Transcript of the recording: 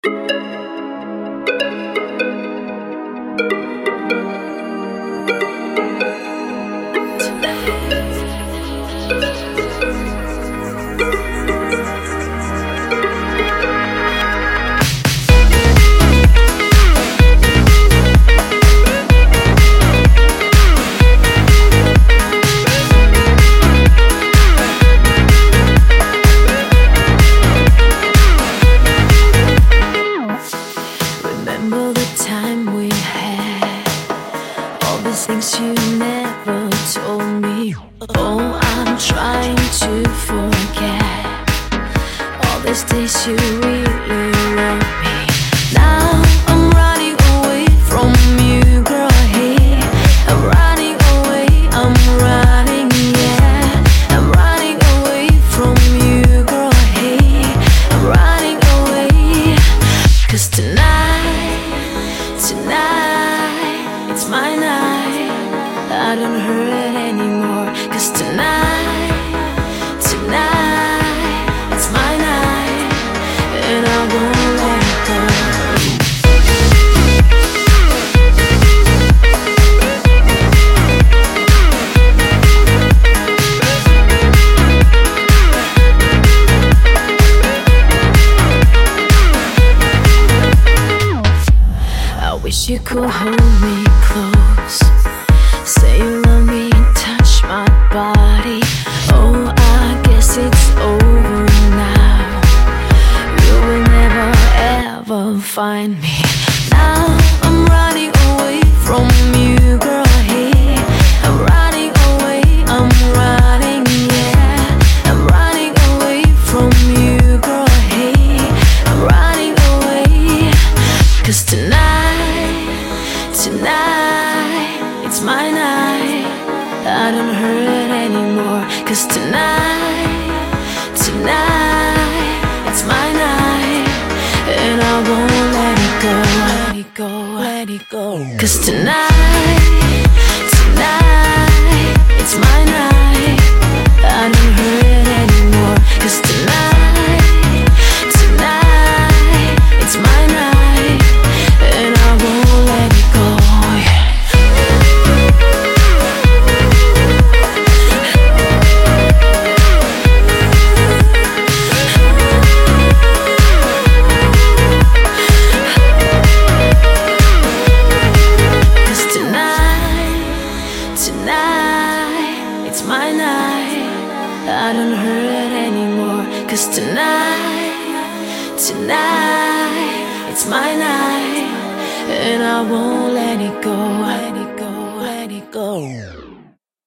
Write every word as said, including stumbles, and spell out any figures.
Remember the time we had, all these things you never told me. Oh, I'm trying to forget all these days you really loved me. Now I'm running away from you, girl. Hey, I'm running away, I'm running, yeah. I'm running away from you, girl. Hey, I'm running away, 'cause tonight, tonight, it's my night. I don't hurt anymore, 'cause tonight, tonight, it's my night, and I won't let it go. I wish you could hold me close, say you love me and touch my body. Oh, I guess it's over now. You will never ever find me. Now I'm running away from you, girl. Hey, I'm running away, I'm running, yeah. I'm running away from you, girl. Hey, I'm running away, 'cause tonight, tonight, it's my night. I don't hurt anymore, 'cause tonight, tonight, it's my night, and I won't let it go, let it go, let it go. 'Cause tonight, tonight, it's my night. I don't hurt anymore, 'cause tonight, tonight, it's my night, and I won't let it go, yeah. Tonight, it's my night. I don't hurt anymore, 'cause tonight, tonight, it's my night, and I won't let it go, let it go, let it go.